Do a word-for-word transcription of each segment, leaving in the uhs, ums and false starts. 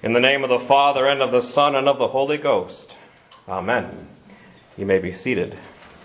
In the name of the Father, and of the Son, and of the Holy Ghost. Amen. You may be seated.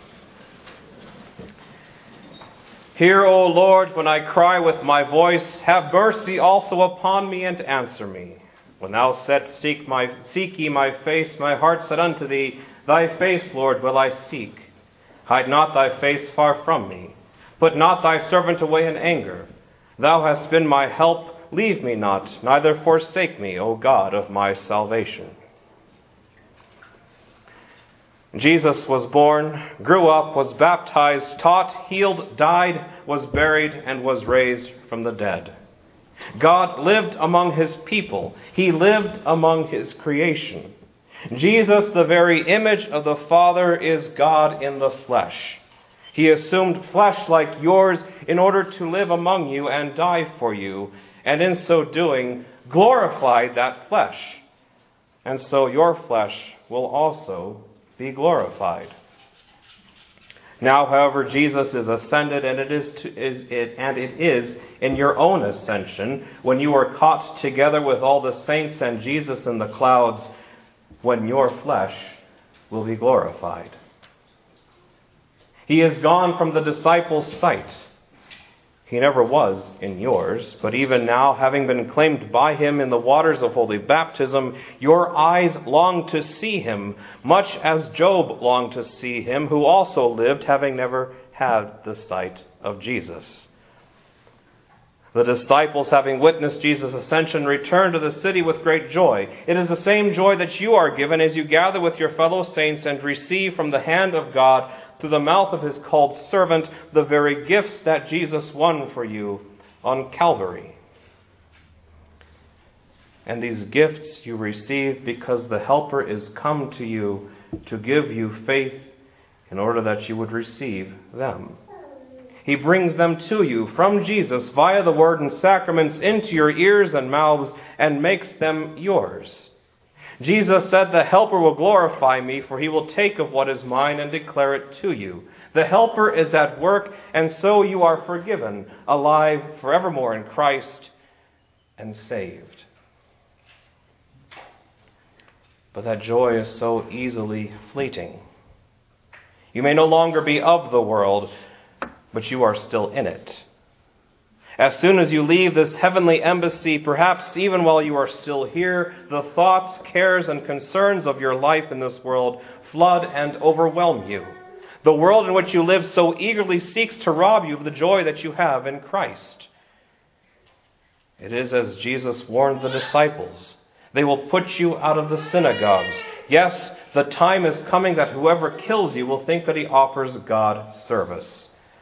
Hear, O Lord, when I cry with my voice. Have mercy also upon me, and answer me. When thou saidst, Seek, my, seek ye my face, my heart said unto thee, Thy face, Lord, will I seek. Hide not thy face far from me. Put not thy servant away in anger. Thou hast been my help. Leave me not, neither forsake me, O God of my salvation. Jesus was born, grew up, was baptized, taught, healed, died, was buried, and was raised from the dead. God lived among his people. He lived among his creation. Jesus, the very image of the Father, is God in the flesh. He assumed flesh like yours in order to live among you and die for you, and in so doing, glorified that flesh. And so your flesh will also be glorified. Now, however, Jesus is ascended, and it is, to, is it, and it is in your own ascension, when you are caught together with all the saints and Jesus in the clouds, when your flesh will be glorified. He is gone from the disciples' sight. He never was in yours, but even now, having been claimed by him in the waters of holy baptism, your eyes long to see him, much as Job longed to see him, who also lived, having never had the sight of Jesus. The disciples, having witnessed Jesus' ascension, returned to the city with great joy. It is the same joy that you are given as you gather with your fellow saints and receive from the hand of God, through the mouth of his called servant, the very gifts that Jesus won for you on Calvary. And these gifts you receive because the Helper is come to you to give you faith in order that you would receive them. He brings them to you from Jesus via the word and sacraments into your ears and mouths and makes them yours. Jesus said, The Helper will glorify me, for he will take of what is mine and declare it to you. The Helper is at work, and so you are forgiven, alive forevermore in Christ, and saved. But that joy is so easily fleeting. You may no longer be of the world, but you are still in it. As soon as you leave this heavenly embassy, perhaps even while you are still here, the thoughts, cares, and concerns of your life in this world flood and overwhelm you. The world in which you live so eagerly seeks to rob you of the joy that you have in Christ. It is as Jesus warned the disciples. They will put you out of the synagogues. Yes, the time is coming that whoever kills you will think that he offers God service.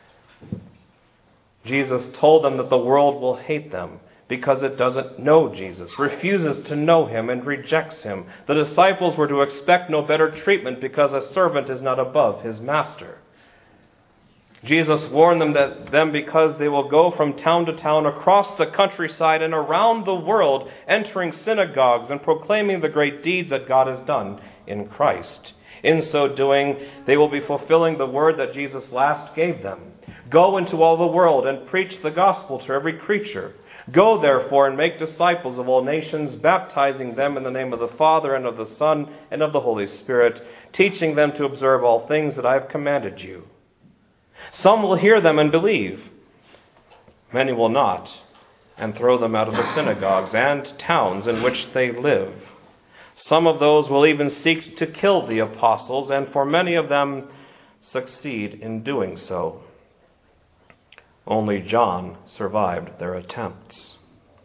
Jesus told them that the world will hate them because it doesn't know Jesus, refuses to know him, and rejects him. The disciples were to expect no better treatment because a servant is not above his master. Jesus warned them that them because they will go from town to town across the countryside and around the world, entering synagogues and proclaiming the great deeds that God has done in Christ. In so doing, they will be fulfilling the word that Jesus last gave them. Go into all the world and preach the gospel to every creature. Go, therefore, and make disciples of all nations, baptizing them in the name of the Father, and of the Son, and of the Holy Spirit, teaching them to observe all things that I have commanded you. Some will hear them and believe. Many will not, and throw them out of the synagogues and towns in which they live. Some of those will even seek to kill the apostles, and for many of them succeed in doing so. Only John survived their attempts.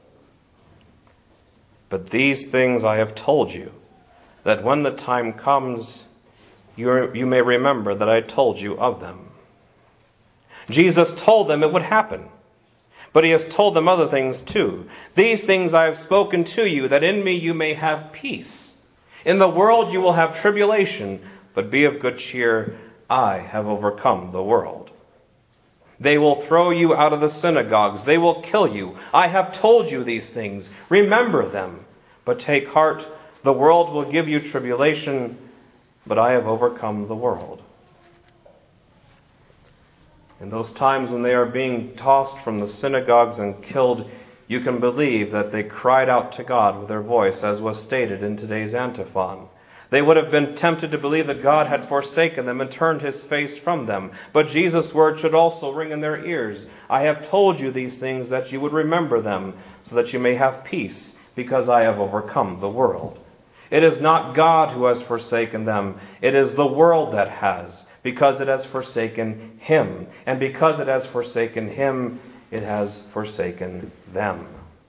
But these things I have told you, that when the time comes, you, you may remember that I told you of them. Jesus told them it would happen, but he has told them other things too. These things I have spoken to you, that in me you may have peace. In the world you will have tribulation, but be of good cheer. I have overcome the world. They will throw you out of the synagogues. They will kill you. I have told you these things. Remember them. But take heart. The world will give you tribulation, but I have overcome the world. In those times when they are being tossed from the synagogues and killed, You can believe that they cried out to God with their voice, as was stated in today's antiphon. They would have been tempted to believe that God had forsaken them and turned his face from them. But Jesus' word should also ring in their ears. I have told you these things that you would remember them, so that you may have peace, because I have overcome the world. It is not God who has forsaken them. It is the world that has, because it has forsaken him. And because it has forsaken him, it has forsaken them.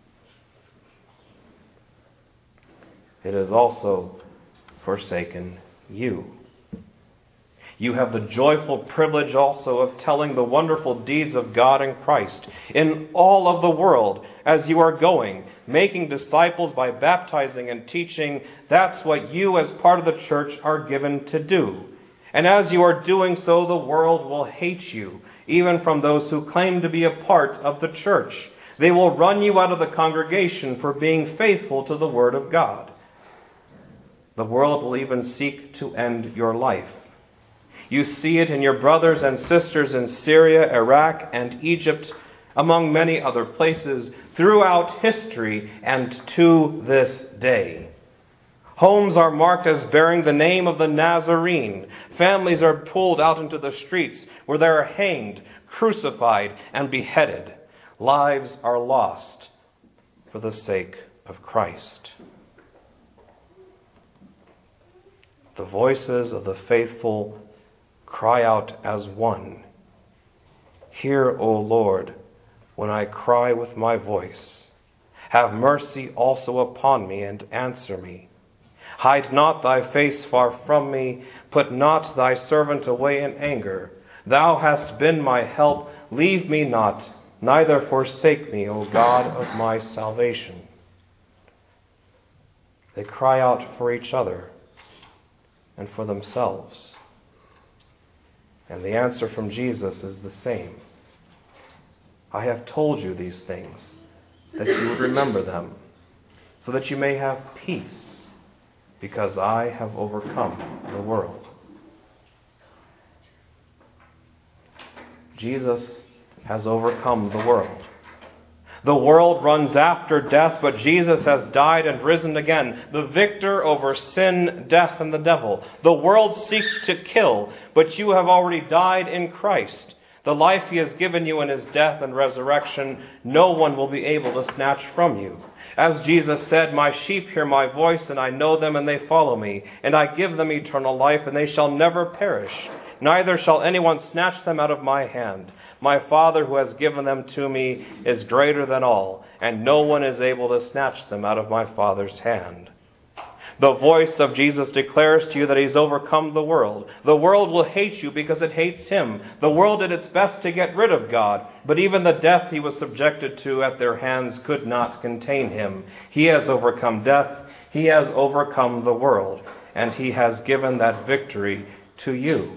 It has also forsaken you. You have the joyful privilege also of telling the wonderful deeds of God in Christ in all of the world as you are going, making disciples by baptizing and teaching. That's what you as part of the church are given to do. And as you are doing so, the world will hate you, even from those who claim to be a part of the church. They will run you out of the congregation for being faithful to the Word of God. The world will even seek to end your life. You see it in your brothers and sisters in Syria, Iraq, and Egypt, among many other places, throughout history and to this day. Homes are marked as bearing the name of the Nazarene. Families are pulled out into the streets where they are hanged, crucified, and beheaded. Lives are lost for the sake of Christ. The voices of the faithful cry out as one. Hear, O Lord, when I cry with my voice. Have mercy also upon me and answer me. Hide not thy face far from me. Put not thy servant away in anger. Thou hast been my help. Leave me not, neither forsake me, O God of my salvation. They cry out for each other and for themselves. And the answer from Jesus is the same. I have told you these things, that you would remember them, so that you may have peace, because I have overcome the world. Jesus has overcome the world. The world runs after death, but Jesus has died and risen again, the victor over sin, death, and the devil. The world seeks to kill, but you have already died in Christ. The life he has given you in his death and resurrection, no one will be able to snatch from you. As Jesus said, my sheep hear my voice, and I know them, and they follow me. And I give them eternal life, and they shall never perish. Neither shall anyone snatch them out of my hand. My Father who has given them to me is greater than all, and no one is able to snatch them out of my Father's hand. The voice of Jesus declares to you that he's overcome the world. The world will hate you because it hates him. The world did its best to get rid of God, but even the death he was subjected to at their hands could not contain him. He has overcome death. He has overcome the world, and he has given that victory to you.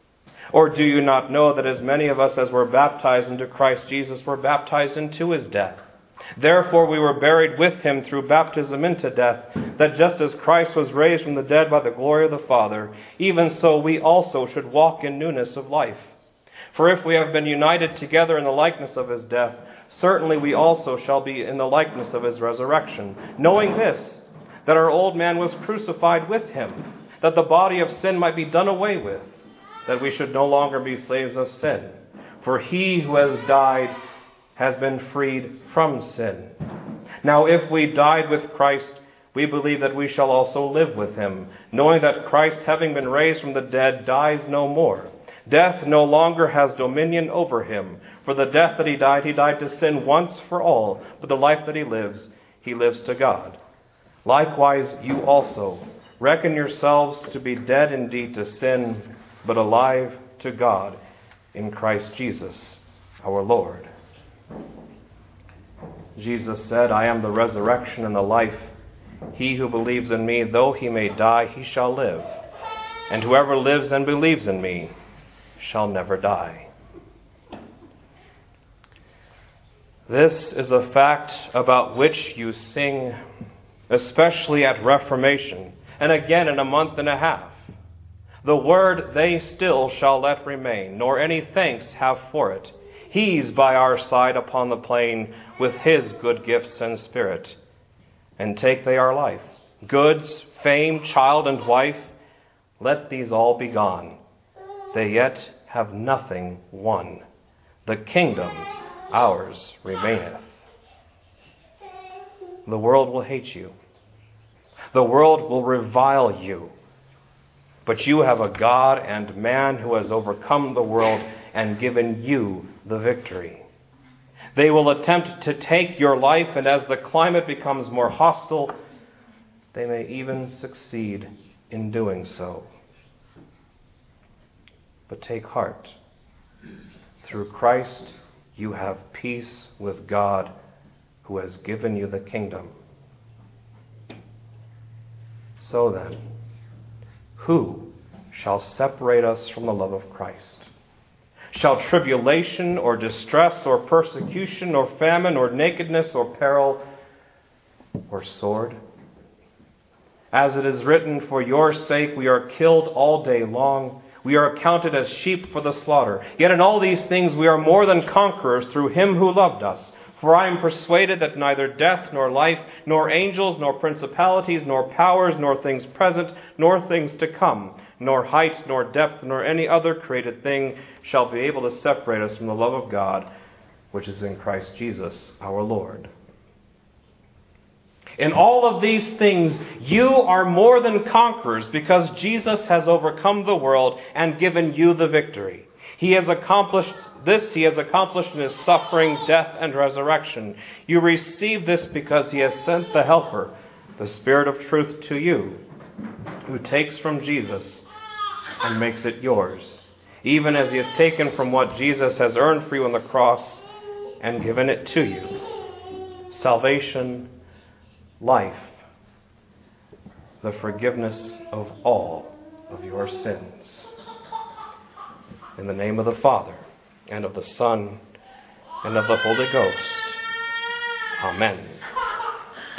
Or do you not know that as many of us as were baptized into Christ Jesus were baptized into his death? Therefore we were buried with him through baptism into death, that just as Christ was raised from the dead by the glory of the Father, even so we also should walk in newness of life. For if we have been united together in the likeness of his death, certainly we also shall be in the likeness of his resurrection, knowing this, that our old man was crucified with him, that the body of sin might be done away with, that we should no longer be slaves of sin. For he who has died has been freed from sin. Now if we died with Christ, we believe that we shall also live with him, knowing that Christ, having been raised from the dead, dies no more. Death no longer has dominion over him. For the death that he died, he died to sin once for all, but the life that he lives, he lives to God. Likewise, you also reckon yourselves to be dead indeed to sin, but alive to God in Christ Jesus our Lord. Jesus said, I am the resurrection and the life. He who believes in me, though he may die, he shall live. And whoever lives and believes in me shall never die. This is a fact about which you sing, especially at Reformation, and again in a month and a half. The word they still shall let remain, nor any thanks have for it. He's by our side upon the plain with his good gifts and spirit. And take they our life, goods, fame, child, and wife, let these all be gone. They yet have nothing won. The kingdom ours remaineth. The world will hate you. The world will revile you. But you have a God and man who has overcome the world and given you the victory. They will attempt to take your life, and as the climate becomes more hostile, they may even succeed in doing so. But take heart. Through Christ, you have peace with God, who has given you the kingdom. So then, who shall separate us from the love of Christ? Shall tribulation or distress or persecution or famine or nakedness or peril or sword? As it is written, for your sake we are killed all day long. We are accounted as sheep for the slaughter. Yet in all these things we are more than conquerors through him who loved us. For I am persuaded that neither death, nor life, nor angels, nor principalities, nor powers, nor things present, nor things to come, nor height, nor depth, nor any other created thing shall be able to separate us from the love of God, which is in Christ Jesus our Lord. In all of these things, you are more than conquerors because Jesus has overcome the world and given you the victory. He has accomplished this, he has accomplished in his suffering, death, and resurrection. You receive this because he has sent the Helper, the Spirit of truth, to you, who takes from Jesus and makes it yours, even as he has taken from what Jesus has earned for you on the cross and given it to you. Salvation, life, the forgiveness of all of your sins. In the name of the Father, and of the Son, and of the Holy Ghost. Amen.